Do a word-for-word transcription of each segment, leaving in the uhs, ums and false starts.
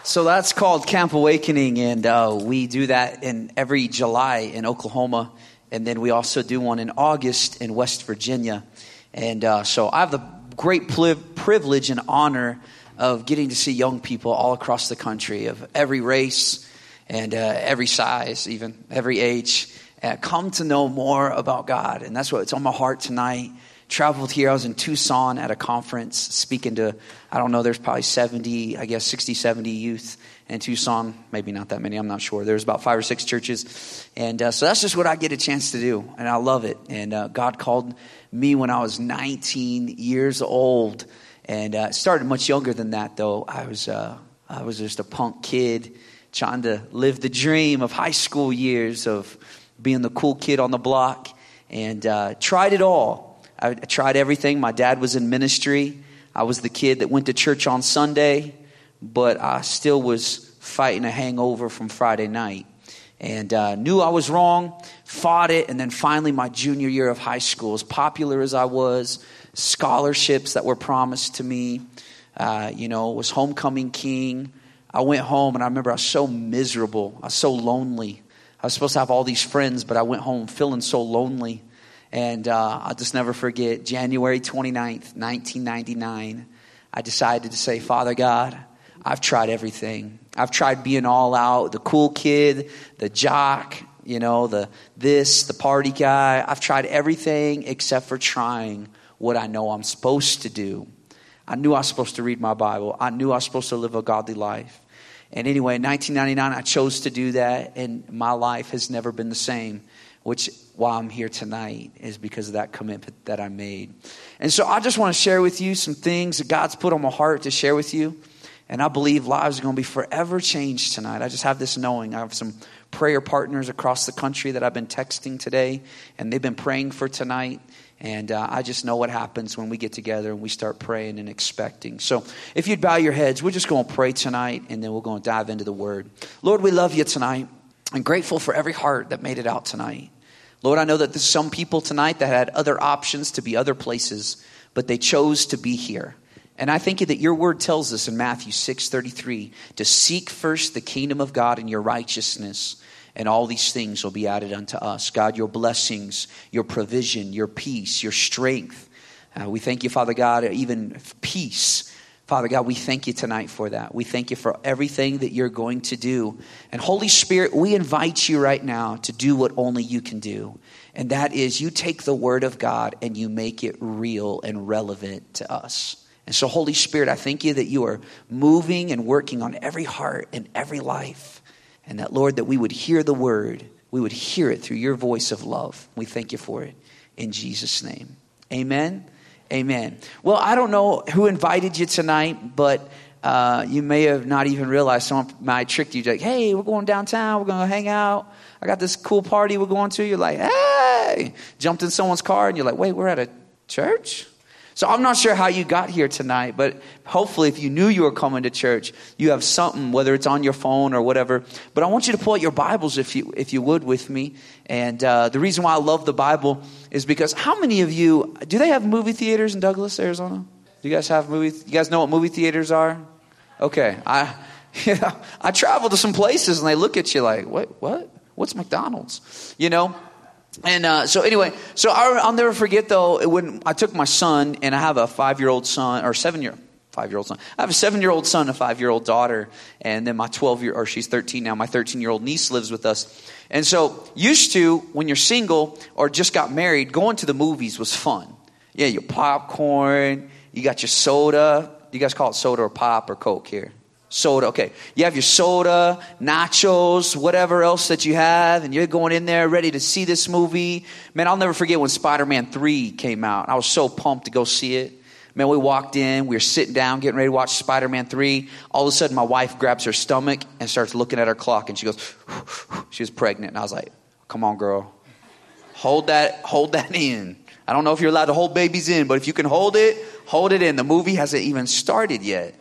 So that's called Camp Awakening, and uh, we do that in every July in Oklahoma, and then we also do one in August in West Virginia. And uh, so I have the great pli- privilege and honor of getting to see young people all across the country of every race and uh, every size, even every age, uh, come to know more about God. And that's what's on my heart tonight. Traveled here. I was in Tucson at a conference speaking to, I don't know, there's probably seventy, I guess sixty, seventy youth in Tucson. Maybe not that many, I'm not sure. There's about five or six churches. And uh, so that's just what I get a chance to do. And I love it. And uh, God called me when I was nineteen years old. And uh, it started much younger than that, though. I was, uh, I was just a punk kid trying to live the dream of high school years of being the cool kid on the block. And uh, tried it all. I tried everything. My dad was in ministry. I was the kid that went to church on Sunday, but I still was fighting a hangover from Friday night. And uh, knew I was wrong, fought it, and then finally my junior year of high school, as popular as I was, scholarships that were promised to me, uh, you know, was homecoming king. I went home, and I remember I was so miserable. I was so lonely. I was supposed to have all these friends, but I went home feeling so lonely. And uh, I'll just never forget, January twenty-ninth, nineteen ninety-nine, I decided to say, Father God, I've tried everything. I've tried being all out, the cool kid, the jock, you know, the this, the party guy. I've tried everything except for trying what I know I'm supposed to do. I knew I was supposed to read my Bible. I knew I was supposed to live a godly life. And anyway, in nineteen ninety-nine, I chose to do that, and my life has never been the same. Which, why I'm here tonight, is because of that commitment that I made. And so I just want to share with you some things that God's put on my heart to share with you. And I believe lives are going to be forever changed tonight. I just have this knowing. I have some prayer partners across the country that I've been texting today. And they've been praying for tonight. And uh, I just know what happens when we get together and we start praying and expecting. So if you'd bow your heads, we're just going to pray tonight. And then we're going to dive into the word. Lord, we love you tonight. I'm grateful for every heart that made it out tonight. Lord, I know that there's some people tonight that had other options to be other places, but they chose to be here. And I think that your word tells us in Matthew six thirty-three to seek first the kingdom of God and your righteousness, and all these things will be added unto us. God, your blessings, your provision, your peace, your strength. Uh, we thank you, Father God, even peace. Father God, we thank you tonight for that. We thank you for everything that you're going to do. And Holy Spirit, we invite you right now to do what only you can do. And that is you take the word of God and you make it real and relevant to us. And so Holy Spirit, I thank you that you are moving and working on every heart and every life. And that, Lord, that we would hear the word. We would hear it through your voice of love. We thank you for it in Jesus' name. Amen. Amen. Well, I don't know who invited you tonight, but uh, you may have not even realized someone might trick you. Like, hey, we're going downtown. We're going to hang out. I got this cool party we're going to. You're like, hey, jumped in someone's car and you're like, wait, we're at a church? So I'm not sure how you got here tonight, but hopefully if you knew you were coming to church, you have something, whether it's on your phone or whatever. But I want you to pull out your Bibles if you if you would with me. And uh, the reason why I love the Bible is because how many of you, do they have movie theaters in Douglas, Arizona? Do you guys have movie? You guys know what movie theaters are? Okay. I yeah, I travel to some places and they look at you like, what? What? What's McDonald's? You know? And uh, so anyway, so I'll, I'll never forget though, when I took my son, and I have a five-year-old son, or seven-year, five-year-old son. I have a seven-year-old son, a five-year-old daughter, and then my twelve-year, or she's thirteen now, my thirteen-year-old niece lives with us. And so used to, when you're single or just got married, going to the movies was fun. Yeah, your popcorn, you got your soda. Do you guys call it soda or pop or Coke here? Soda, okay. You have your soda, nachos, whatever else that you have, and you're going in there ready to see this movie. Man, I'll never forget when Spider-Man three came out. I was so pumped to go see it. Man, we walked in, we were sitting down, getting ready to watch Spider-Man three. All of a sudden, my wife grabs her stomach and starts looking at her clock, and she goes, she was pregnant. And I was like, come on, girl. Hold that, hold that in. I don't know if you're allowed to hold babies in, but if you can hold it, hold it in. The movie hasn't even started yet.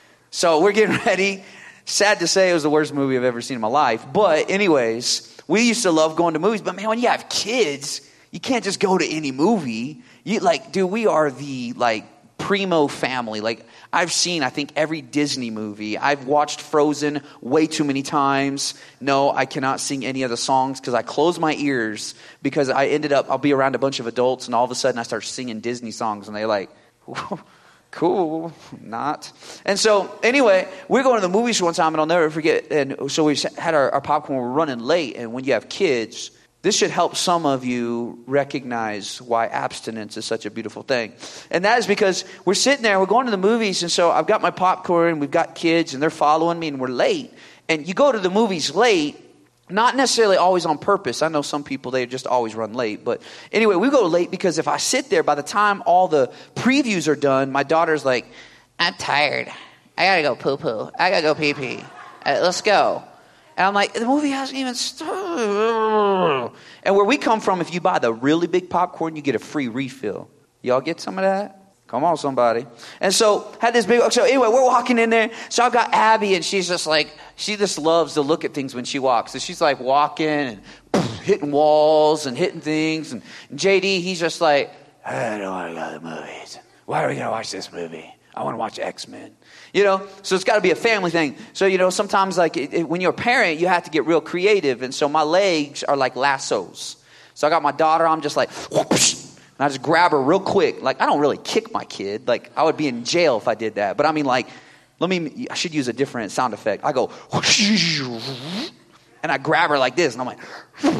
So we're getting ready. Sad to say, it was the worst movie I've ever seen in my life. But anyways, we used to love going to movies. But man, when you have kids, you can't just go to any movie. You like, dude, we are the like primo family. Like, I've seen, I think, every Disney movie. I've watched Frozen way too many times. No, I cannot sing any of the songs because I close my ears because I ended up, I'll be around a bunch of adults and all of a sudden I start singing Disney songs and they're like, cool, not. And so, anyway, we're going to the movies one time and I'll never forget. And so we had our, our popcorn, we're running late. And when you have kids, this should help some of you recognize why abstinence is such a beautiful thing. And that is because we're sitting there, we're going to the movies, and so I've got my popcorn, we've got kids, and they're following me, and we're late. And you go to the movies late, not necessarily always on purpose. I know some people, they just always run late. But anyway, we go late because if I sit there, by the time all the previews are done, my daughter's like, I'm tired. I got to go poo-poo. I got to go pee-pee. Uh, let's go. And I'm like, the movie hasn't even started. And where we come from, if you buy the really big popcorn, you get a free refill. Y'all get some of that? Come on, somebody. And so, had this big, so anyway, we're walking in there. So I've got Abby, and she's just like, she just loves to look at things when she walks. So she's like walking and poof, hitting walls and hitting things. And J D, he's just like, I don't want to go to the movies. Why are we going to watch this movie? I want to watch X-Men. You know, so it's got to be a family thing. So, you know, sometimes like it, it, when you're a parent, you have to get real creative. And so my legs are like lassos. So I got my daughter, I'm just like, whoosh, and I just grab her real quick. Like, I don't really kick my kid. Like, I would be in jail if I did that. But I mean, like, let me, I should use a different sound effect. I go, whoosh, and I grab her like this. And I'm like,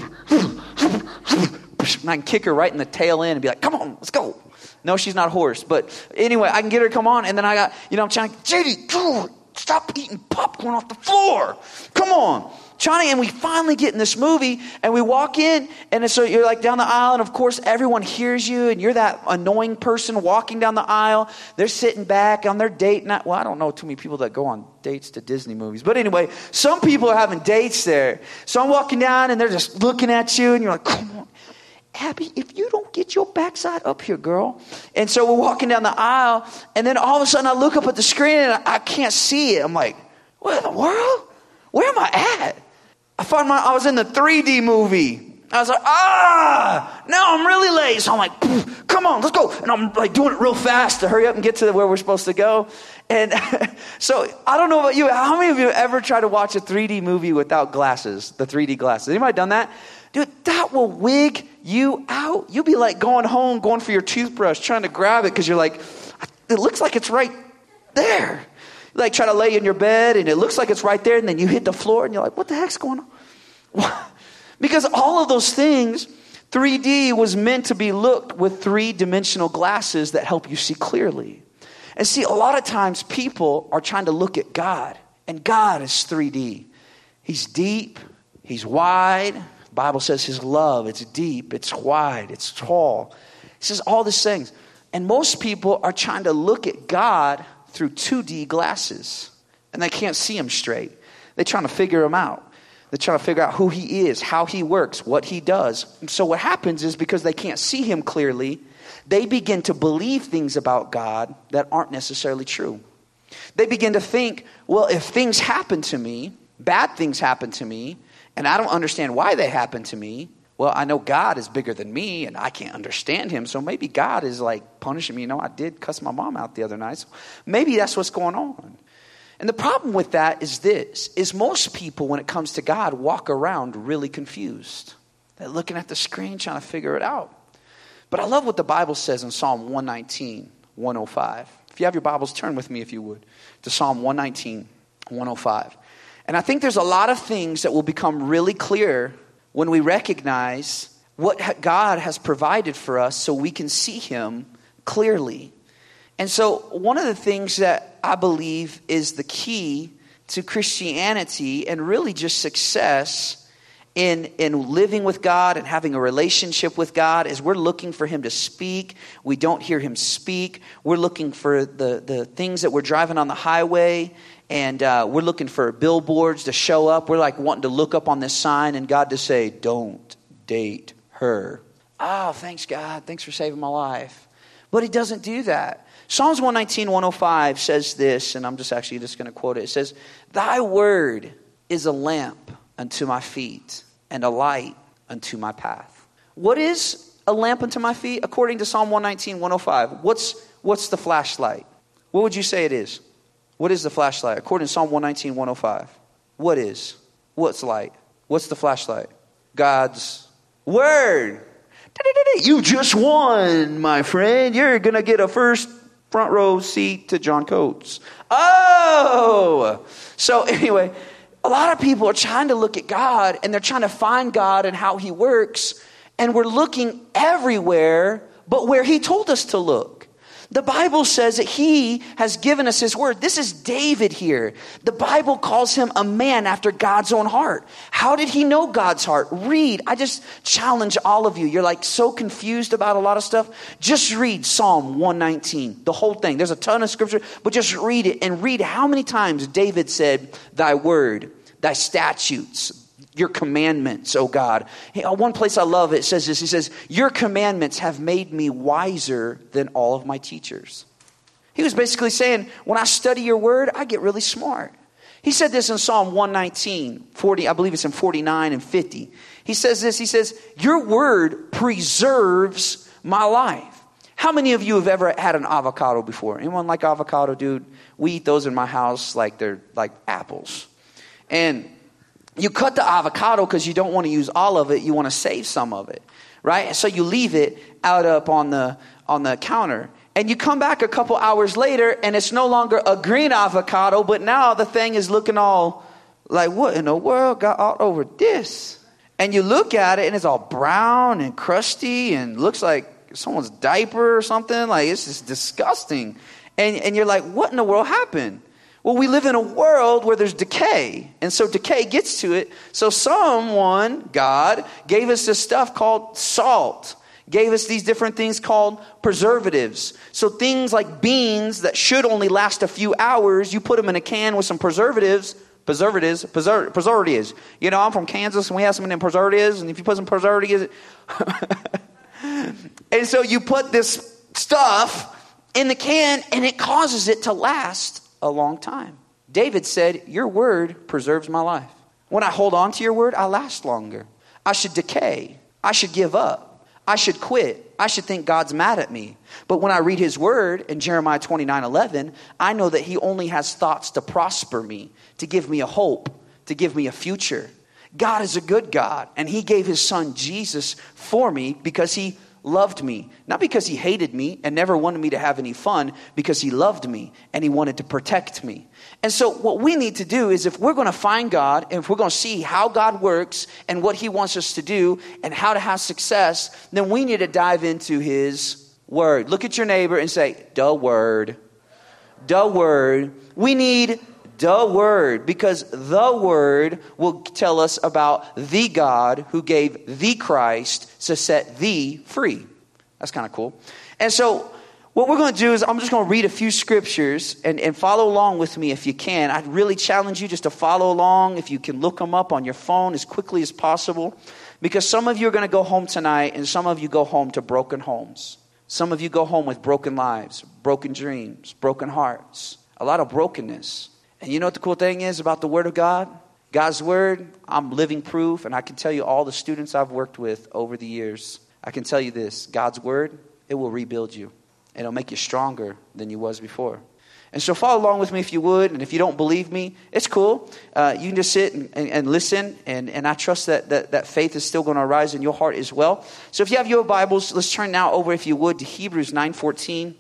and I can kick her right in the tail end and be like, come on, let's go. No, she's not a horse. But anyway, I can get her to come on. And then I got, you know, I'm trying, J D, stop eating popcorn off the floor. Come on. Johnny, and we finally get in this movie, and we walk in, and so you're like down the aisle, and of course everyone hears you, and you're that annoying person walking down the aisle. They're sitting back on their date night. Well, I don't know too many people that go on dates to Disney movies. But anyway, some people are having dates there. So I'm walking down, and they're just looking at you, and you're like, come on. Abby, if you don't get your backside up here, girl. And so we're walking down the aisle, and then all of a sudden I look up at the screen, and I can't see it. I'm like, what in the world? Where am I at? I find my, I was in the three D movie. I was like, ah, now I'm really late. So I'm like, come on, let's go. And I'm like doing it real fast to hurry up and get to where we're supposed to go. And so I don't know about you. How many of you have ever tried to watch a three D movie without glasses, the three D glasses? Anybody done that? Dude, that will wig you out. You'll be like going home, going for your toothbrush, trying to grab it because you're like, it looks like it's right there. You like try to lay in your bed and it looks like it's right there, and then you hit the floor and you're like, what the heck's going on? Because all of those things, three D was meant to be looked with three-dimensional glasses that help you see clearly. And see, a lot of times people are trying to look at God, and God is three D. He's deep, he's wide. The Bible says his love, it's deep, it's wide, it's tall. It says all these things. And most people are trying to look at God through two D glasses, and they can't see him straight. They're trying to figure him out. They're trying to figure out who he is, how he works, what he does. And so what happens is, because they can't see him clearly, they begin to believe things about God that aren't necessarily true. They begin to think, well, if things happen to me, bad things happen to me, and I don't understand why they happen to me, well, I know God is bigger than me, and I can't understand him, so maybe God is like punishing me. You know, I did cuss my mom out the other night, so maybe that's what's going on. And the problem with that is this, is most people, when it comes to God, walk around really confused. They're looking at the screen, trying to figure it out. But I love what the Bible says in Psalm one nineteen, one oh five. If you have your Bibles, turn with me, if you would, to Psalm one nineteen, one oh five. And I think there's a lot of things that will become really clear when we recognize what God has provided for us so we can see him clearly. And so one of the things that I believe is the key to Christianity and really just success in, in living with God and having a relationship with God is we're looking for him to speak. We don't hear him speak. We're looking for the, the things that we're driving on the highway, and uh, we're looking for billboards to show up. We're like wanting to look up on this sign and God to say, don't date her. Oh, thanks God. Thanks for saving my life. But he doesn't do that. Psalms one nineteen, one oh five says this, and I'm just actually just going to quote it. It says, thy word is a lamp unto my feet and a light unto my path. What is a lamp unto my feet? According to Psalm one nineteen, one oh five, what's, what's the flashlight? What would you say it is? What is the flashlight? According to Psalm one nineteen, one oh five, what is? What's light? What's the flashlight? God's word. You just won, my friend. You're going to get a first front row seat to John Coates. Oh! So anyway, a lot of people are trying to look at God, and they're trying to find God and how he works, and we're looking everywhere but where he told us to look. The Bible says that he has given us his word. This is David here. The Bible calls him a man after God's own heart. How did he know God's heart? Read. I just challenge all of you. You're like so confused about a lot of stuff. Just read Psalm one nineteen, the whole thing. There's a ton of scripture, but just read it and read how many times David said, thy word, thy statutes, your commandments, oh God. Hey, one place I love it says this. He says, your commandments have made me wiser than all of my teachers. He was basically saying, when I study your word, I get really smart. He said this in Psalm one nineteen, forty, I believe it's in forty-nine and fifty. He says this, he says, your word preserves my life. How many of you have ever had an avocado before? Anyone like avocado, dude? We eat those in my house like they're like apples. And you cut the avocado because you don't want to use all of it. You want to save some of it, right? So you leave it out up on the on the counter. And you come back a couple hours later, and it's no longer a green avocado, but now the thing is looking all like, what in the world got all over this? And you look at it, and it's all brown and crusty and looks like someone's diaper or something. Like, it's just disgusting. And, and you're like, what in the world happened? Well, we live in a world where there's decay. And so decay gets to it. So someone, God, gave us this stuff called salt. Gave us these different things called preservatives. So things like beans that should only last a few hours, you put them in a can with some preservatives. Preservatives. Preser- preservatives. You know, I'm from Kansas and we have some in preservatives. And if you put some preservatives... and so you put this stuff in the can and it causes it to last a long time. David said, your word preserves my life. When I hold on to your word, I last longer. I should decay. I should give up. I should quit. I should think God's mad at me. But when I read his word in Jeremiah twenty-nine eleven, I know that he only has thoughts to prosper me, to give me a hope, to give me a future. God is a good God, and he gave his son Jesus for me because he loved me. Not because he hated me and never wanted me to have any fun, because he loved me and he wanted to protect me. And so what we need to do is, if we're going to find God, and if we're going to see how God works and what he wants us to do and how to have success, then we need to dive into his word. Look at your neighbor and say, the word. The word. We need the word, because the word will tell us about the God who gave the Christ to set thee free. That's kind of cool. And so what we're going to do is, I'm just going to read a few scriptures and, and follow along with me if you can. I'd really challenge you just to follow along. If you can look them up on your phone as quickly as possible, because some of you are going to go home tonight and some of you go home to broken homes. Some of you go home with broken lives, broken dreams, broken hearts, a lot of brokenness. And you know what the cool thing is about the word of God? God's word, I'm living proof, and I can tell you all the students I've worked with over the years, I can tell you this, God's word, it will rebuild you. It'll make you stronger than you was before. And so follow along with me if you would, and if you don't believe me, it's cool. Uh, you can just sit and, and, and listen, and, and I trust that, that that faith is still going to arise in your heart as well. So if you have your Bibles, let's turn now over, if you would, to Hebrews nine fourteen.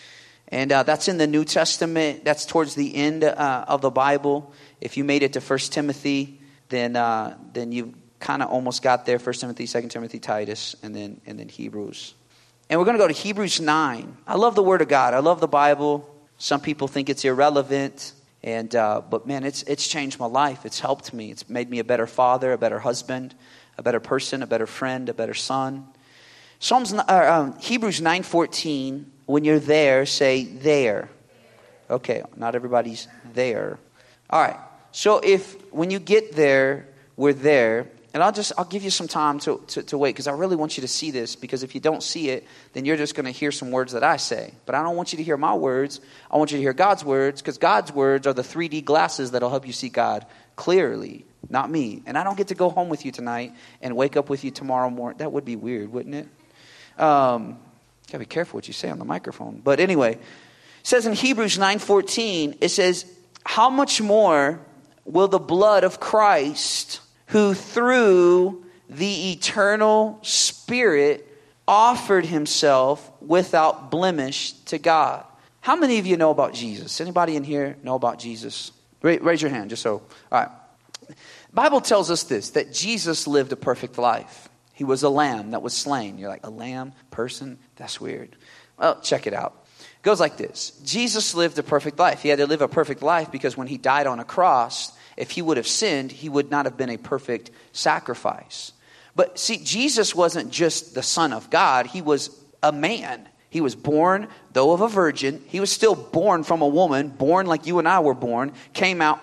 And uh, that's in the New Testament. That's towards the end uh, of the Bible. If you made it to First Timothy, then uh, then you kind of almost got there. First Timothy, Second Timothy, Titus, and then and then Hebrews. And we're going to go to Hebrews nine. I love the Word of God. I love the Bible. Some people think it's irrelevant, and uh, but man, it's it's changed my life. It's helped me. It's made me a better father, a better husband, a better person, a better friend, a better son. Psalms uh, um, Hebrews nine fourteen. When you're there, say there. Okay, not everybody's there. All right. So if when you get there, we're there. And I'll just I'll give you some time to, to, to wait, because I really want you to see this, because if you don't see it, then you're just going to hear some words that I say. But I don't want you to hear my words. I want you to hear God's words, because God's words are the three D glasses that'll help you see God clearly, not me. And I don't get to go home with you tonight and wake up with you tomorrow morning. That would be weird, wouldn't it? Um, gotta be careful what you say on the microphone. But anyway, it says in Hebrews nine fourteen, it says, how much more will the blood of Christ, who through the eternal Spirit offered himself without blemish to God. How many of you know about Jesus? Anybody in here know about Jesus? Raise your hand, just so. All right. Bible tells us this, that Jesus lived a perfect life. He was a lamb that was slain. You're like, a lamb, person? That's weird. Well, check it out. It goes like this. Jesus lived a perfect life. He had to live a perfect life because when he died on a cross, if he would have sinned, he would not have been a perfect sacrifice. But see, Jesus wasn't just the Son of God. He was a man. He was born, though of a virgin. He was still born from a woman, born like you and I were born, came out.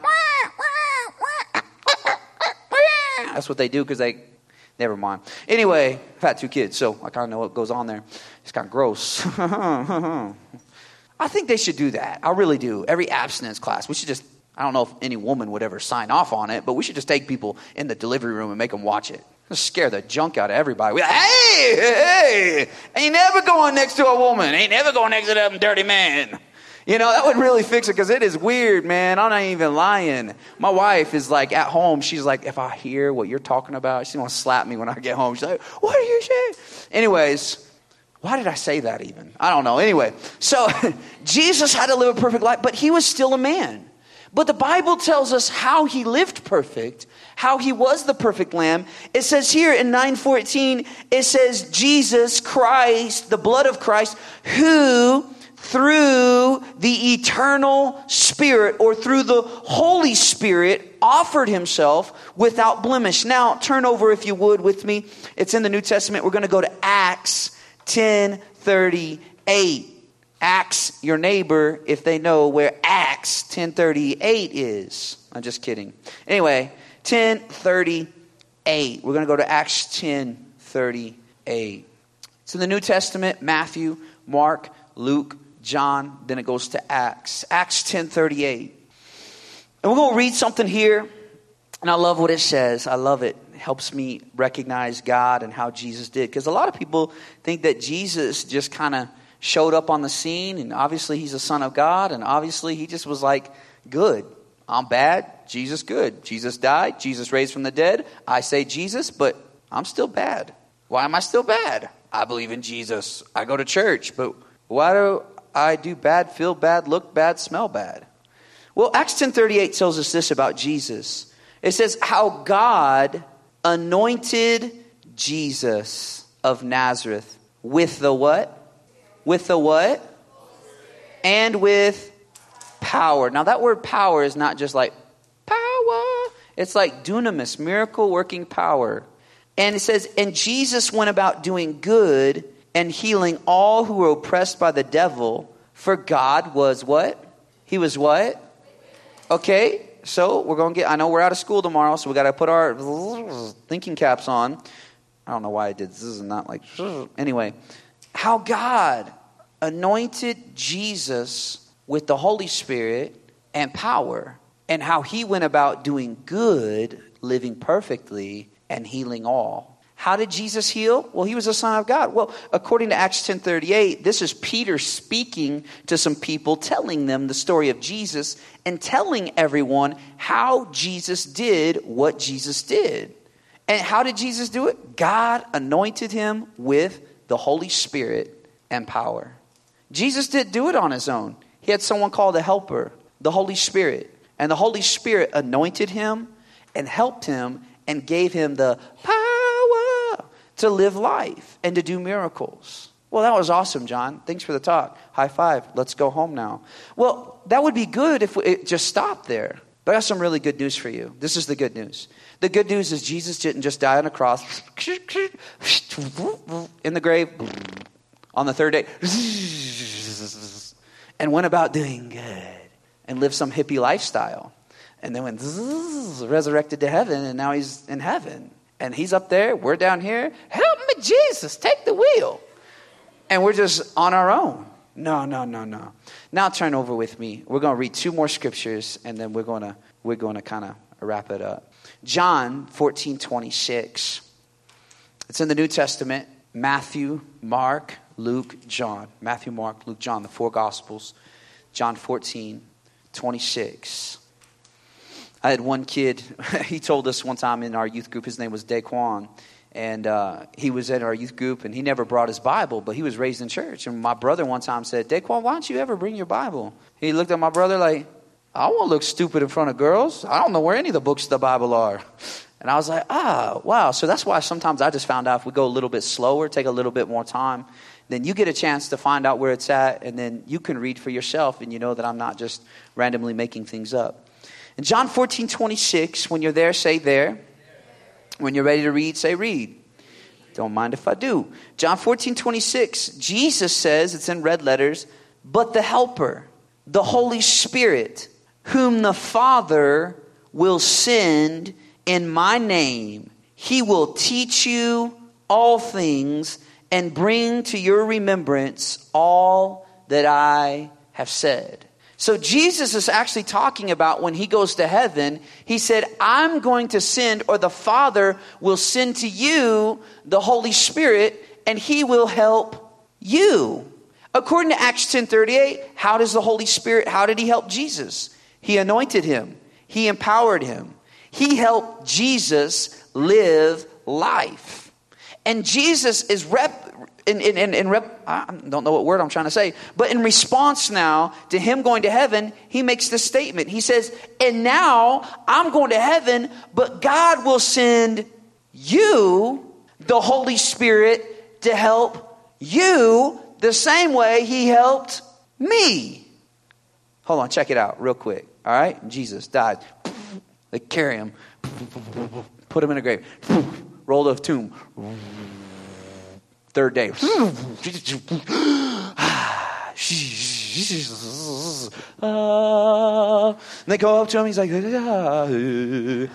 That's what they do because they, never mind. Anyway, I've had two kids, so I kind of know what goes on there. It's kind of gross. I think they should do that. I really do. Every abstinence class, we should just, I don't know if any woman would ever sign off on it, but we should just take people in the delivery room and make them watch it. Just scare the junk out of everybody. Like, hey, hey, ain't never going next to a woman. Ain't never going next to them dirty man. You know, that would really fix it because it is weird, man. I'm not even lying. My wife is like at home. She's like, if I hear what you're talking about, she's going to slap me when I get home. She's like, what are you saying? Anyways, why did I say that even? I don't know. Anyway, so Jesus had to live a perfect life, but he was still a man. But the Bible tells us how he lived perfect, how he was the perfect lamb. It says here in nine fourteen, it says Jesus Christ, the blood of Christ, who through the eternal Spirit or through the Holy Spirit offered himself without blemish. Now turn over if you would with me. It's in the New Testament. We're going to go to Acts ten thirty-eight. Ask your neighbor if they know where Acts ten thirty-eight is. I'm just kidding. Anyway, ten thirty-eight. We're going to go to Acts ten thirty-eight. It's in the New Testament, Matthew, Mark, Luke, John. Then it goes to Acts. Acts ten thirty-eight. And we're going to read something here. And I love what it says. I love it. It helps me recognize God and how Jesus did. Because a lot of people think that Jesus just kind of showed up on the scene, and obviously he's a son of God, and obviously he just was like, good. I'm bad. Jesus good. Jesus died. Jesus raised from the dead. I say Jesus, but I'm still bad. Why am I still bad? I believe in Jesus. I go to church, but why do I do bad, feel bad, look bad, smell bad? Well, Acts ten thirty-eight tells us this about Jesus. It says how God anointed Jesus of Nazareth with the what? With the what? And with power. Now that word power is not just like power. It's like dunamis, miracle working power. And it says, and Jesus went about doing good and healing all who were oppressed by the devil. For God was what? He was what? Okay, so we're going to get, I know we're out of school tomorrow, so we got to put our thinking caps on. I don't know why I did this is not like, anyway. How God anointed Jesus with the Holy Spirit and power, and how he went about doing good, living perfectly, and healing all. How did Jesus heal? Well, he was a son of God. Well, according to Acts ten thirty-eight, this is Peter speaking to some people, telling them the story of Jesus and telling everyone how Jesus did what Jesus did. And how did Jesus do it? God anointed him with the Holy Spirit and power. Jesus didn't do it on his own. He had someone called a helper, the Holy Spirit. And the Holy Spirit anointed him and helped him and gave him the power to live life and to do miracles. Well, that was awesome, John. Thanks for the talk. High five. Let's go home now. Well, that would be good if it just stopped there. But I have some really good news for you. This is the good news. The good news is Jesus didn't just die on a cross in the grave on the third day and went about doing good and lived some hippie lifestyle and then went resurrected to heaven, and now he's in heaven and he's up there. We're down here. Help me, Jesus, take the wheel. And we're just on our own. No, no, no, no. Now turn over with me. We're going to read two more scriptures, and then we're going to we're going to kind of wrap it up. John fourteen twenty-six. It's in the New Testament. Matthew, Mark, Luke, John. Matthew, Mark, Luke, John, the four Gospels. John fourteen, twenty-six. I had one kid, he told us one time in our youth group, his name was Daquan. And uh, he was in our youth group, and he never brought his Bible, but he was raised in church. And my brother one time said, Daquan, why don't you ever bring your Bible? He looked at my brother like, I won't look stupid in front of girls. I don't know where any of the books of the Bible are. And I was like, ah, wow. So that's why sometimes I just found out if we go a little bit slower, take a little bit more time, then you get a chance to find out where it's at, and then you can read for yourself, and you know that I'm not just randomly making things up. In John fourteen, twenty-six, when you're there, say there. When you're ready to read, say read. Don't mind if I do. John fourteen, twenty-six, Jesus says, it's in red letters, but the Helper, the Holy Spirit, whom the Father will send in my name, he will teach you all things and bring to your remembrance all that I have said. So Jesus is actually talking about when he goes to heaven, he said, I'm going to send, or the Father will send to you the Holy Spirit, and he will help you. According to Acts ten thirty-eight, how does the Holy Spirit, how did he help Jesus? He anointed him. He empowered him. He helped Jesus live life. And Jesus is rep, in, in, in, in rep, I don't know what word I'm trying to say, but in response now to him going to heaven, he makes this statement. He says, and now I'm going to heaven, but God will send you the Holy Spirit to help you the same way he helped me. Hold on, check it out real quick. All right, Jesus died. They carry him, put him in a grave, roll the tomb. Third day. And they go up to him. He's like, uh,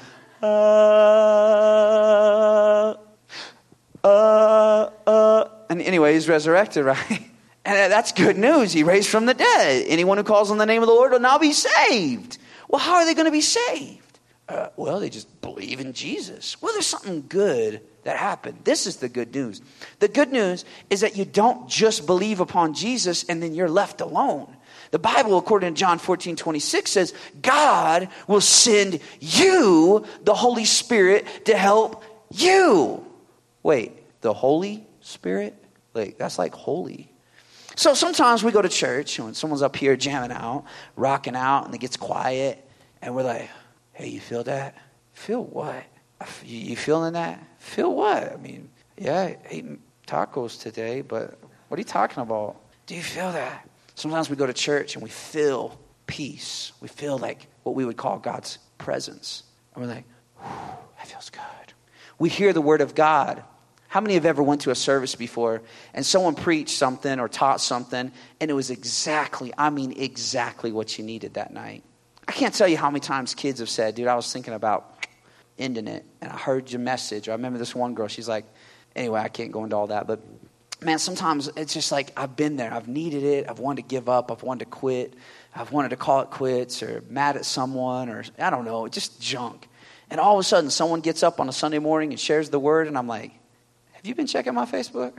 uh, uh. And anyway, he's resurrected, right? And that's good news. He raised from the dead. Anyone who calls on the name of the Lord will now be saved. Well, how are they going to be saved? Uh, well, they just believe in Jesus. Well, there's something good that happened. This is the good news. The good news is that you don't just believe upon Jesus and then you're left alone. The Bible, according to John fourteen, twenty-six, says God will send you the Holy Spirit to help you. Wait, the Holy Spirit? Like, that's like holy. So sometimes we go to church and when someone's up here jamming out, rocking out, and it gets quiet, and we're like, hey, you feel that? Feel what? You, you feeling that? Feel what? I mean, yeah, I ate tacos today, but what are you talking about? Do you feel that? Sometimes we go to church and we feel peace. We feel like what we would call God's presence. And we're like, that feels good. We hear the word of God. How many have ever went to a service before and someone preached something or taught something and it was exactly, I mean exactly what you needed that night? I can't tell you how many times kids have said, dude, I was thinking about ending it and I heard your message. Or I remember this one girl, she's like, anyway, I can't go into all that. But man, sometimes it's just like I've been there. I've needed it. I've wanted to give up. I've wanted to quit. I've wanted to call it quits or mad at someone or I don't know, just junk. And all of a sudden someone gets up on a Sunday morning and shares the word and I'm like, have you been checking my Facebook?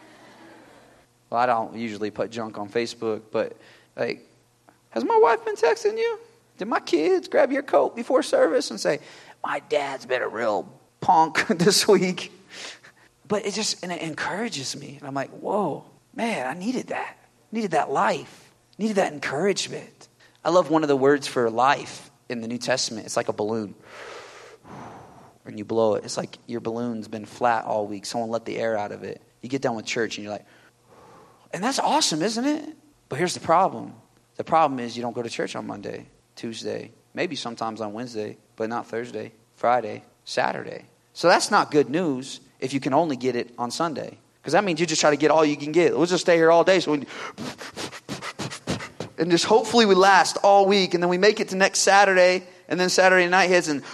Well, I don't usually put junk on Facebook, but like, has my wife been texting you? Did my kids grab your coat before service and say, my dad's been a real punk this week? But it just and it encourages me. And I'm like, whoa, man, I needed that. Needed that life. Needed that encouragement. I love one of the words for life in the New Testament. It's like a balloon. And you blow it. It's like your balloon's been flat all week. Someone let the air out of it. You get done with church and you're like, and that's awesome, isn't it? But here's the problem. The problem is you don't go to church on Monday, Tuesday, maybe sometimes on Wednesday, but not Thursday, Friday, Saturday. So that's not good news if you can only get it on Sunday. Because that means you just try to get all you can get. We'll just stay here all day. So we, and just hopefully we last all week. And then we make it to next Saturday. And then Saturday night hits and...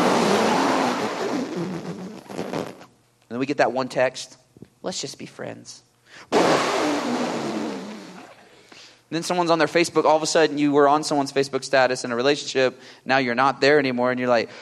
And then we get that one text, let's just be friends. And then someone's on their Facebook, all of a sudden you were on someone's Facebook status in a relationship, now you're not there anymore, and you're like...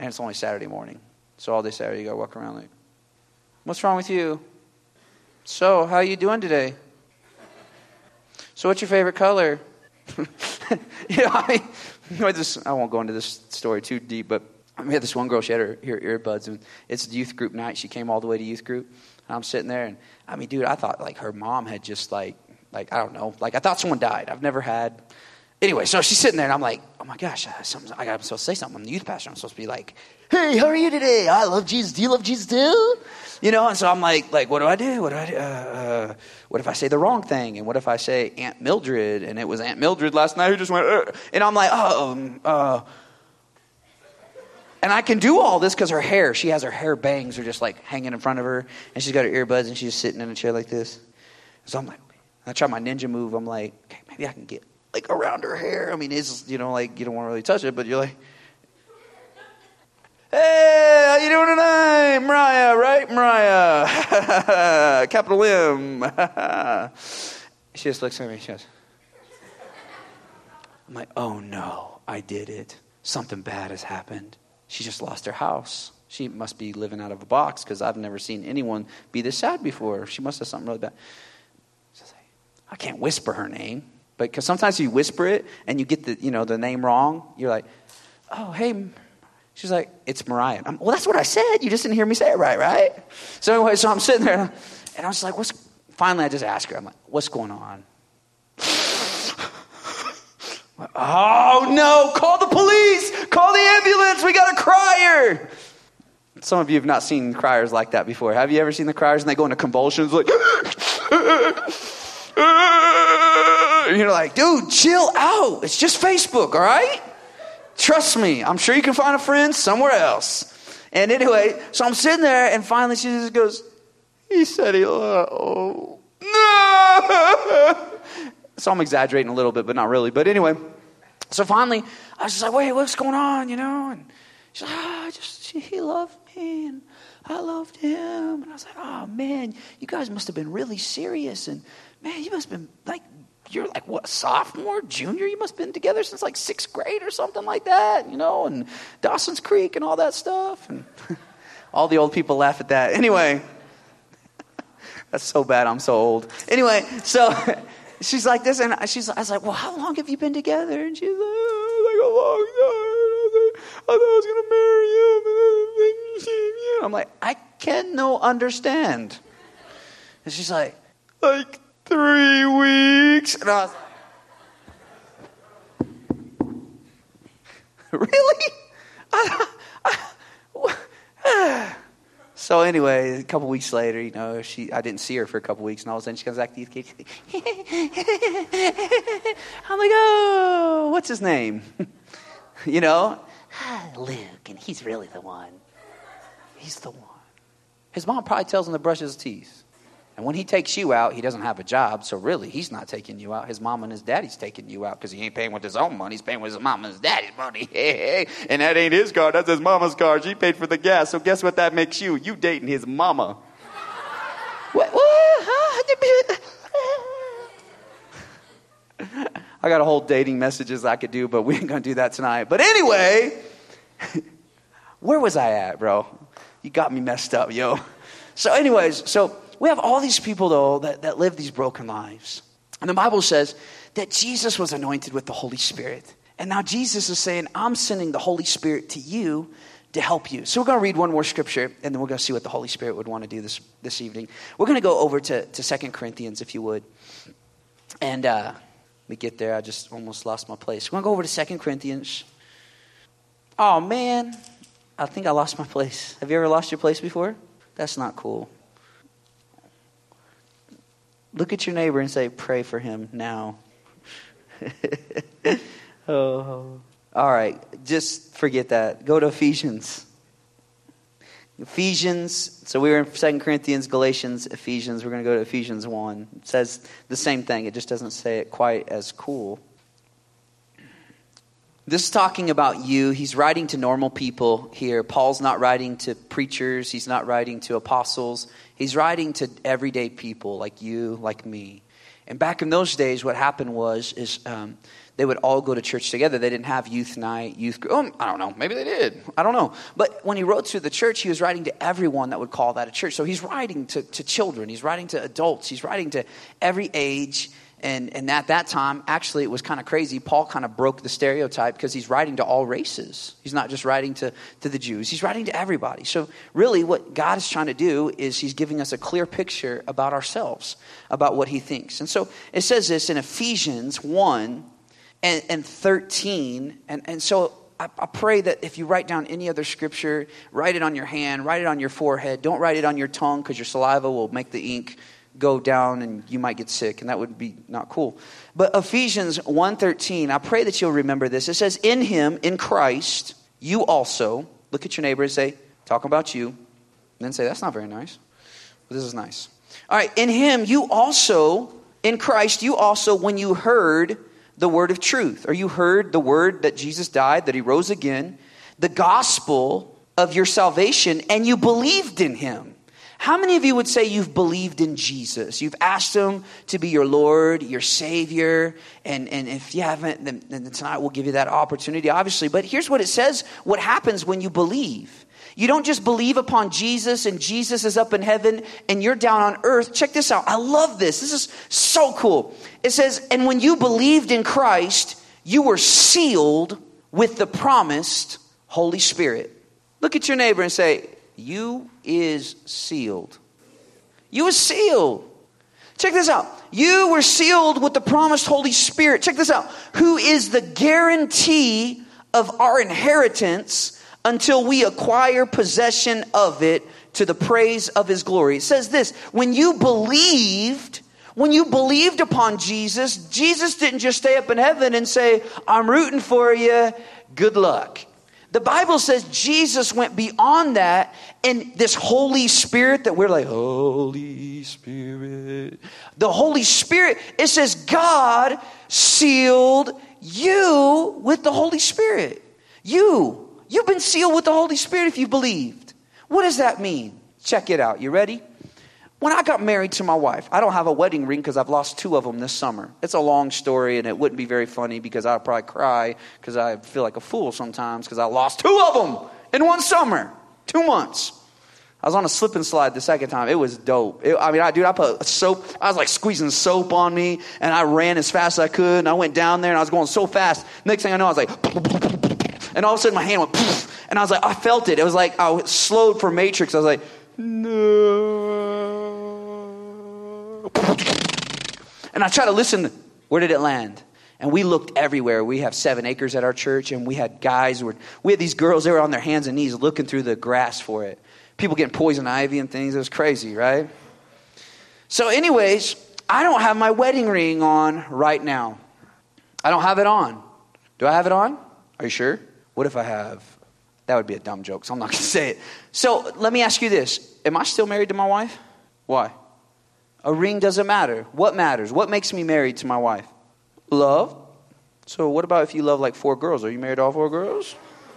And it's only Saturday morning. So all day Saturday, you got to walk around like, what's wrong with you? So, how are you doing today? So, what's your favorite color? you know, I mean, I, just, I won't go into this story too deep, but we had this one girl, she had her, her earbuds, and it's youth group night. She came all the way to youth group. And I'm sitting there, and I mean, dude, I thought like her mom had just like, like, I don't know, like I thought someone died. I've never had. Anyway, so she's sitting there, and I'm like, oh my gosh, I, something, I got, I'm supposed to say something. I'm the youth pastor. I'm supposed to be like, hey, how are you today? I love Jesus. Do you love Jesus too? You know, and so I'm like, like, what do I do? What do I do? Uh, uh, what if I say the wrong thing? And what if I say Aunt Mildred? And it was Aunt Mildred last night who just went, uh, and I'm like, oh, um, uh. And I can do all this because her hair, she has her hair bangs are just like hanging in front of her. And she's got her earbuds, and she's sitting in a chair like this. So I'm like, okay. I try my ninja move. I'm like, okay, maybe I can get like around her hair. I mean, it's, you know, like you don't want to really touch it, but you're like, hey, how you doing tonight? Mariah, right? Mariah. Capital M. She just looks at me. She goes, I'm like, oh no, I did it. Something bad has happened. She just lost her house. She must be living out of a box because I've never seen anyone be this sad before. She must have something really bad. So I can't whisper her name. But because sometimes you whisper it and you get the, you know, the name wrong. You're like, oh, hey. She's like, it's Mariah. I'm, well, that's what I said. You just didn't hear me say it right, right? So anyway, so I'm sitting there, and I was like, what's, finally I just asked her, I'm like, what's going on? Oh, no, call the police. Call the ambulance. We got a crier. Some of you have not seen criers like that before. Have you ever seen the criers and they go into convulsions like... You're like, dude, chill out. It's just Facebook, all right? Trust me. I'm sure you can find a friend somewhere else. And anyway, so I'm sitting there, and finally she just goes, he said he loved, oh, no. So I'm exaggerating a little bit, but not really. But anyway, so finally, I was just like, wait, what's going on, you know? And she's like, oh, I just, she, he loved me, and I loved him. And I was like, oh, man, you guys must have been really serious. And, man, you must have been, like, you're like, what, sophomore, junior? You must have been together since, like, sixth grade or something like that, you know, and Dawson's Creek and all that stuff. And all the old people laugh at that. Anyway, that's so bad. I'm so old. Anyway, so she's like this, and she's, I was like, well, how long have you been together? And she's like, oh, like a long time. I thought I was going to marry him. I'm like, I can no understand. And she's like, like three weeks. And I was like, really? I, I, so anyway, a couple weeks later, you know, she I didn't see her for a couple weeks, and all of a sudden she comes back to the youth cage. I'm like, oh, what's his name? You know, Luke, and he's really the one. He's the one. His mom probably tells him to brush his teeth. And when he takes you out, he doesn't have a job, so really he's not taking you out. His mom and his daddy's taking you out because he ain't paying with his own money. He's paying with his mom and his daddy's money. And that ain't his car. That's his mama's car. She paid for the gas. So guess what that makes you? You dating his mama. What? I got a whole dating messages I could do, but we ain't going to do that tonight. But anyway, where was I at, bro? You got me messed up, yo. So anyways, so... we have all these people, though, that, that live these broken lives. And the Bible says that Jesus was anointed with the Holy Spirit. And now Jesus is saying, I'm sending the Holy Spirit to you to help you. So we're going to read one more scripture, and then we're going to see what the Holy Spirit would want to do this, this evening. We're going to go over to, to Second Corinthians, if you would. And uh, we get there. I just almost lost my place. We're going to go over to Second Corinthians. Oh, man. I think I lost my place. Have you ever lost your place before? That's not cool. Look at your neighbor and say, pray for him now. Oh, all right. Just forget that. Go to Ephesians. Ephesians. So we were in Second Corinthians, Galatians, Ephesians. We're going to go to Ephesians one. It says the same thing. It just doesn't say it quite as cool. This is talking about you. He's writing to normal people here. Paul's not writing to preachers. He's not writing to apostles. He's writing to everyday people like you, like me. And back in those days, what happened was is um, they would all go to church together. They didn't have youth night, youth group. Oh, I don't know. Maybe they did. I don't know. But when he wrote to the church, he was writing to everyone that would call that a church. So he's writing to, to children. He's writing to adults. He's writing to every age. And, and at that time, actually, it was kind of crazy. Paul kind of broke the stereotype because he's writing to all races. He's not just writing to, to the Jews. He's writing to everybody. So really what God is trying to do is he's giving us a clear picture about ourselves, about what he thinks. And so it says this in Ephesians one and, and thirteen. And, and so I, I pray that if you write down any other scripture, write it on your hand, write it on your forehead. Don't write it on your tongue because your saliva will make the ink go down and you might get sick, and that would be not cool. But Ephesians one thirteen, I pray that you'll remember this. It says, in him, in Christ, you also, look at your neighbor and say, talk about you. And then say, that's not very nice. But this is nice. All right, in him, you also, in Christ, you also, when you heard the word of truth, or you heard the word that Jesus died, that he rose again, the gospel of your salvation, and you believed in him. How many of you would say you've believed in Jesus? You've asked him to be your Lord, your Savior. And, and if you haven't, then, then tonight we'll give you that opportunity, obviously. But here's what it says, what happens when you believe. You don't just believe upon Jesus and Jesus is up in heaven and you're down on earth. Check this out. I love this. This is so cool. It says, and when you believed in Christ, you were sealed with the promised Holy Spirit. Look at your neighbor and say, you is sealed. You is sealed. Check this out. You were sealed with the promised Holy Spirit. Check this out. Who is the guarantee of our inheritance until we acquire possession of it to the praise of his glory. It says this, when you believed, when you believed upon Jesus, Jesus didn't just stay up in heaven and say, I'm rooting for you. Good luck. The Bible says Jesus went beyond that, and this Holy Spirit that we're like, Holy Spirit. The Holy Spirit, it says God sealed you with the Holy Spirit. You, you've been sealed with the Holy Spirit if you believed. What does that mean? Check it out. You ready? When I got married to my wife, I don't have a wedding ring because I've lost two of them this summer. It's a long story, and it wouldn't be very funny because I'd probably cry because I feel like a fool sometimes because I lost two of them in one summer, two months. I was on a slip and slide the second time. It was dope. It, I mean, I dude, I put soap. I was like squeezing soap on me, and I ran as fast as I could, and I went down there, and I was going so fast. Next thing I know, I was like, and all of a sudden my hand went, and I was like, I felt it. It was like I slowed for Matrix. I was like, no. And I try to listen. Where did it land? And we looked everywhere. We have seven acres at our church, and we had guys. Who were, we had these girls. They were on their hands and knees looking through the grass for it. People getting poison ivy and things. It was crazy, right? So anyways, I don't have my wedding ring on right now. I don't have it on. Do I have it on? Are you sure? What if I have? That would be a dumb joke, so I'm not going to say it. So let me ask you this. Am I still married to my wife? Why? A ring doesn't matter. What matters? What makes me married to my wife? Love. So what about if you love like four girls? Are you married to all four girls?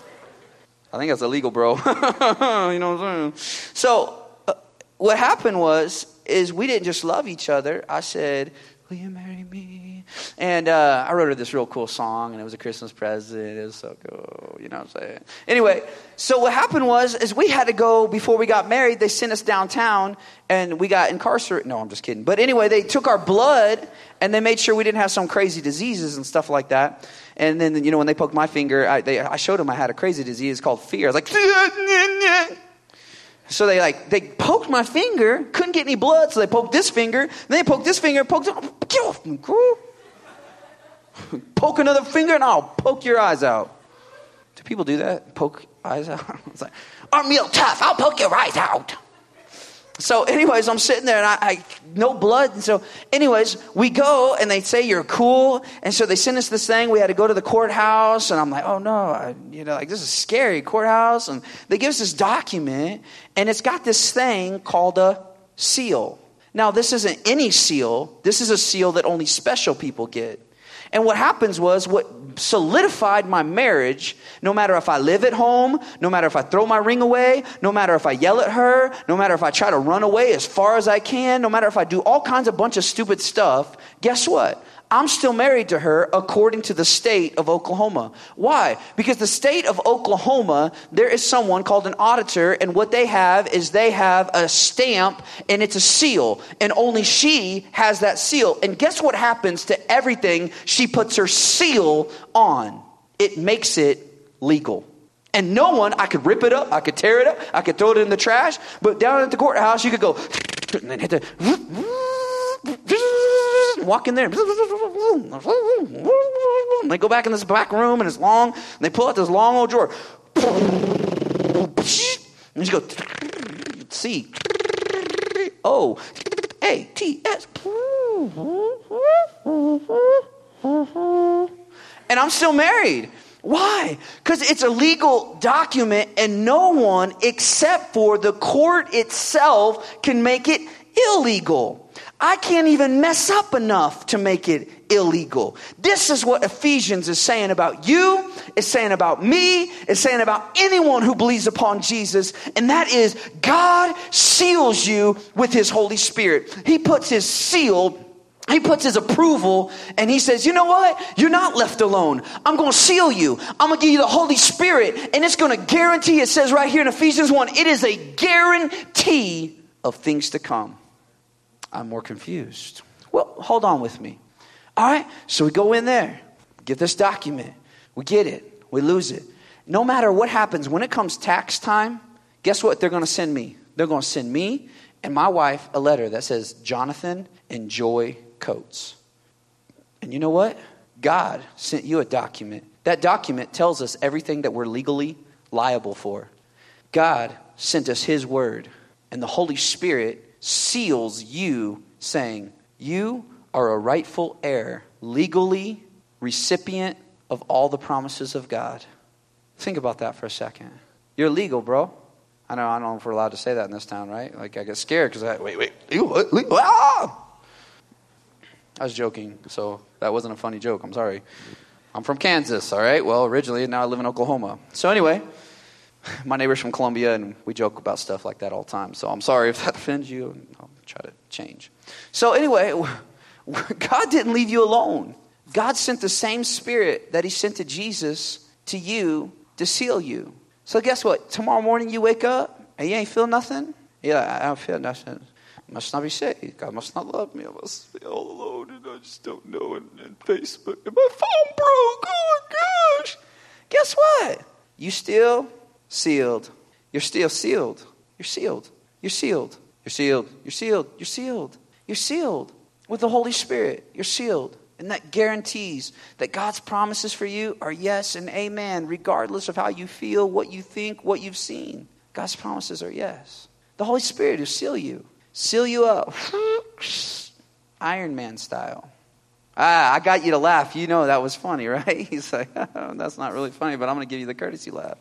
I think that's illegal, bro. You know what I'm saying? So uh, what happened was, is we didn't just love each other. I said, will you marry me? And uh, I wrote her this real cool song, and it was a Christmas present. It was so cool, you know what I'm saying? Anyway, so what happened was, is we had to go, before we got married, they sent us downtown, and we got incarcerated. No, I'm just kidding. But anyway, they took our blood, and they made sure we didn't have some crazy diseases and stuff like that. And then, you know, when they poked my finger, I, they, I showed them I had a crazy disease called fear. I was like, so they like, they poked my finger, couldn't get any blood, so they poked this finger, then they poked this finger, poked it, get off me, girl. Poke another finger and I'll poke your eyes out. Do people do that? Poke eyes out? It's like, I'm real tough, I'll poke your eyes out. So anyways, I'm sitting there and I, I no blood. And so anyways, we go and they say you're cool. And so they send us this thing. We had to go to the courthouse. And I'm like, oh no, I, you know, like this is scary, courthouse. And they give us this document and it's got this thing called a seal. Now this isn't any seal. This is a seal that only special people get. And what happens was, what solidified my marriage, no matter if I live at home, no matter if I throw my ring away, no matter if I yell at her, no matter if I try to run away as far as I can, no matter if I do all kinds of bunch of stupid stuff, guess what? I'm still married to her according to the state of Oklahoma. Why? Because the state of Oklahoma, there is someone called an auditor, and what they have is they have a stamp, and it's a seal, and only she has that seal. And guess what happens to everything she puts her seal on? It makes it legal. And no one, I could rip it up, I could tear it up, I could throw it in the trash, but down at the courthouse, you could go and then hit the walk in there. And they go back in this back room and it's long. And they pull out this long old drawer. And you go C O A T S. And I'm still married. Why? Because it's a legal document and no one except for the court itself can make it illegal. I can't even mess up enough to make it illegal. This is what Ephesians is saying about you, it's saying about me, it's saying about anyone who believes upon Jesus. And that is God seals you with his Holy Spirit. He puts his seal, he puts his approval, and he says, you know what? You're not left alone. I'm going to seal you. I'm going to give you the Holy Spirit, and it's going to guarantee, it says right here in Ephesians one, it is a guarantee of things to come. I'm more confused. Well, hold on with me. All right, so we go in there, get this document. We get it. We lose it. No matter what happens, when it comes tax time, guess what they're going to send me? They're going to send me and my wife a letter that says, Jonathan and Joy Coates. And you know what? God sent you a document. That document tells us everything that we're legally liable for. God sent us his word, and the Holy Spirit seals you, saying, you are a rightful heir, legally recipient of all the promises of God. Think about that for a second. You're legal, bro. I know, I don't know if we're allowed to say that in this town, right? Like, I get scared because I, wait, wait, you what? Legal? Ah! I was joking, so that wasn't a funny joke. I'm sorry. I'm from Kansas, all right? Well, originally, now I live in Oklahoma. So anyway, my neighbor's from Columbia, and we joke about stuff like that all the time. So I'm sorry if that offends you, and I'll try to change. So anyway, God didn't leave you alone. God sent the same Spirit that he sent to Jesus to you to seal you. So guess what? Tomorrow morning you wake up and you ain't feel nothing? Yeah, I don't feel nothing. I must not be saved. God must not love me. I must be all alone and I just don't know. And, and Facebook and my phone broke. Oh my gosh. Guess what? You still sealed. You're still sealed. You're sealed. You're sealed. You're sealed. You're sealed. You're sealed. You're sealed with the Holy Spirit. You're sealed. And that guarantees that God's promises for you are yes and amen, regardless of how you feel, what you think, what you've seen. God's promises are yes. The Holy Spirit will seal you. Seal you up. Iron Man style. Ah, I got you to laugh. You know that was funny, right? He's like, oh, that's not really funny, but I'm going to give you the courtesy laugh.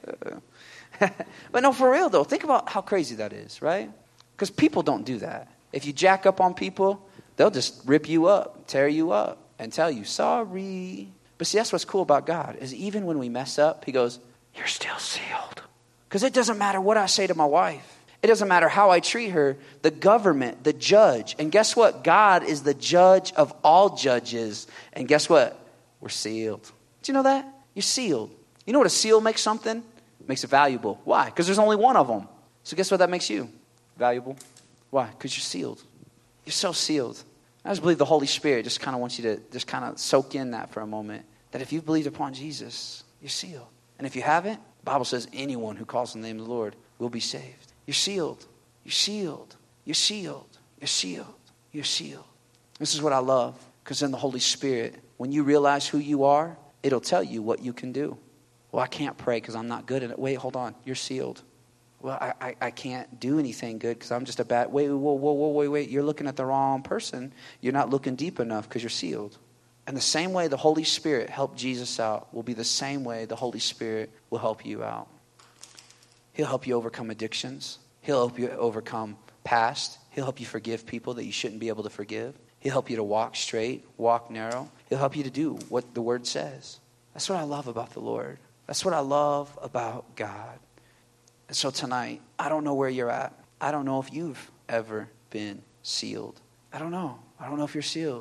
But no, for real, though. Think about how crazy that is, right? Because people don't do that. If you jack up on people, they'll just rip you up, tear you up, and tell you, sorry. But see, that's what's cool about God, is even when we mess up, he goes, you're still sealed. Because it doesn't matter what I say to my wife. It doesn't matter how I treat her. The government, the judge. And guess what? God is the judge of all judges. And guess what? We're sealed. Do you know that? You're sealed. You know what a seal makes something? It makes it valuable. Why? Because there's only one of them. So guess what that makes you? Valuable. Why? Because you're sealed. You're so sealed. I just believe the Holy Spirit just kind of wants you to just kind of soak in that for a moment. That if you've believed upon Jesus, you're sealed. And if you haven't, the Bible says anyone who calls on the name of the Lord will be saved. You're sealed. You're sealed. You're sealed. You're sealed. You're sealed. This is what I love. Because in the Holy Spirit, when you realize who you are, it'll tell you what you can do. Well, I can't pray because I'm not good at it. Wait, hold on. You're sealed. Well, I, I, I can't do anything good because I'm just a bad... Wait, whoa, whoa, whoa, wait, wait. You're looking at the wrong person. You're not looking deep enough because you're sealed. And the same way the Holy Spirit helped Jesus out will be the same way the Holy Spirit will help you out. He'll help you overcome addictions. He'll help you overcome past. He'll help you forgive people that you shouldn't be able to forgive. He'll help you to walk straight, walk narrow. He'll help you to do what the Word says. That's what I love about the Lord. That's what I love about God. And so tonight, I don't know where you're at. I don't know if you've ever been sealed. I don't know. I don't know if you're sealed.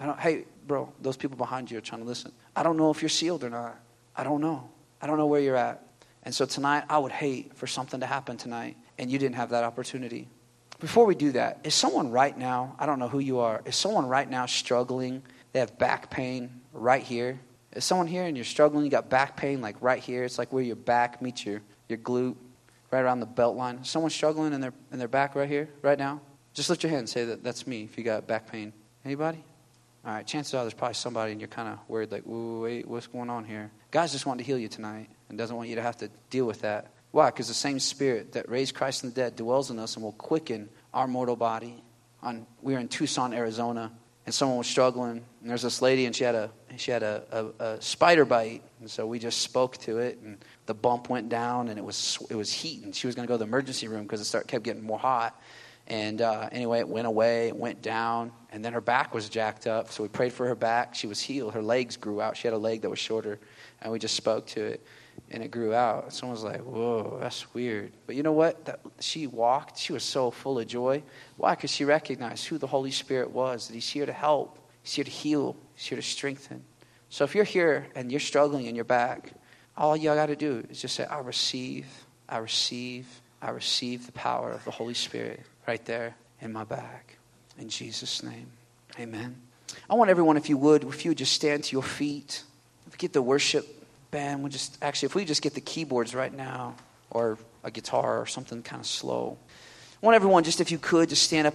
I don't, hey, bro, those people behind you are trying to listen. I don't know if you're sealed or not. I don't know. I don't know where you're at. And so tonight, I would hate for something to happen tonight and you didn't have that opportunity. Before we do that, is someone right now, I don't know who you are, is someone right now struggling? They have back pain right here. Is someone here and you're struggling, you got back pain like right here? It's like where your back meets your, your glute, right around the belt line. Is someone struggling in their in their back right here, right now? Just lift your hand and say that that's me if you got back pain. Anybody? All right, chances are there's probably somebody and you're kind of worried like, ooh, wait, what's going on here? God's just wanting to heal you tonight and doesn't want you to have to deal with that. Why? Because the same Spirit that raised Christ from the dead dwells in us and will quicken our mortal body. On we were in Tucson, Arizona, and someone was struggling. And there's this lady, and she had a she had a, a, a spider bite, and so we just spoke to it, and the bump went down, and it was it was heat, and she was going to go to the emergency room because it started, kept getting more hot. And uh, anyway, it went away, it went down, and then her back was jacked up. So we prayed for her back. She was healed. Her legs grew out. She had a leg that was shorter, and we just spoke to it. And it grew out. Someone was like, whoa, that's weird. But you know what? That, she walked. She was so full of joy. Why? Because she recognized who the Holy Spirit was, that he's here to help. He's here to heal. He's here to strengthen. So if you're here and you're struggling in your back, all you got to do is just say, I receive, I receive, I receive the power of the Holy Spirit right there in my back. In Jesus' name, amen. I want everyone, if you would, if you would just stand to your feet, get the worship band, we'll just, actually, if we just get the keyboards right now, or a guitar or something kind of slow. I want everyone, just if you could, just stand up.